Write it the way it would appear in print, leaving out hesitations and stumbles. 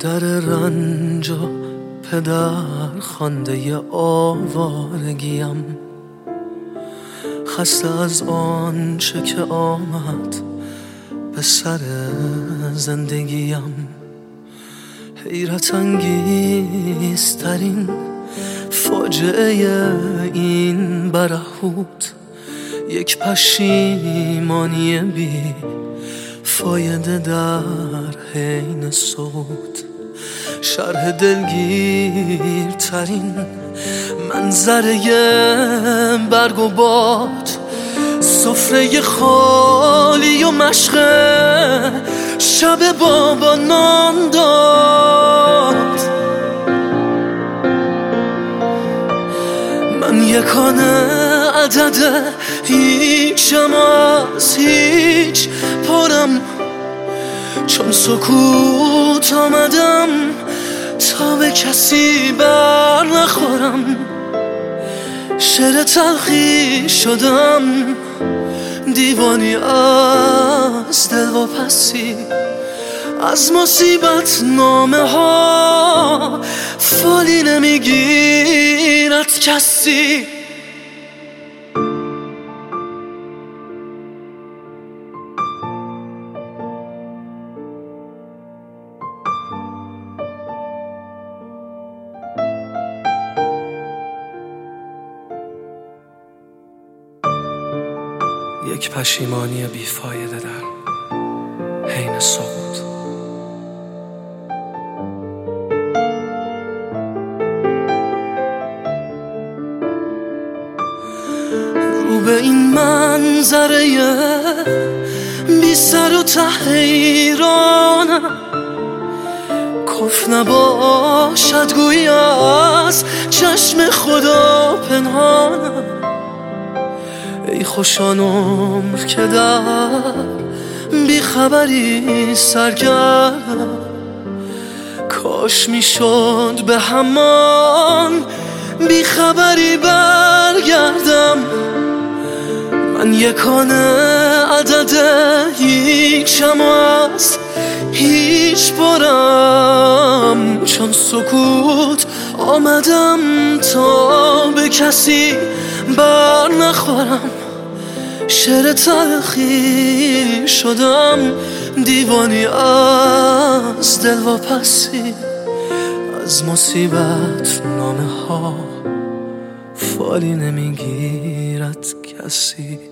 مادر رنج و پدر خوانده آوارگیم، خسته از آنچه که آمد به سر زندگیم. حیرت انگیزترین فاجعه این برهوت، یک پشیمانی بی فایده در حین صوت. شرح دلگیرترین منظره برگ و باد، سفره خالی و مشق شب بابا نان داد. من یکانه عدد هیچم از هیچ پرم، چون سکوت آمدم تا به کسی بر نخورم. شعر تلخی شدم، دیوانی از دل و پسی، از مصیبت نامه ها فالی نمیگیرد کسی. یک پشیمانی بیفایده در حین سقوط. رو به این منظره بی سر و ته حیرانم، کف نباشد گویی از چشم خدا پنهانم. ای خوشان عمر که در بیخبری سرگردم، کاش میشد به همان بیخبری برگردم. من یکانه عدد هیچم از هیچ برم، چون سکوت آمدم تا به کسی بر نخورم. شعر تلخی شدم، دیوانی از دل و پسی، از مصیبت نامه ها فالی نمیگیرد کسی.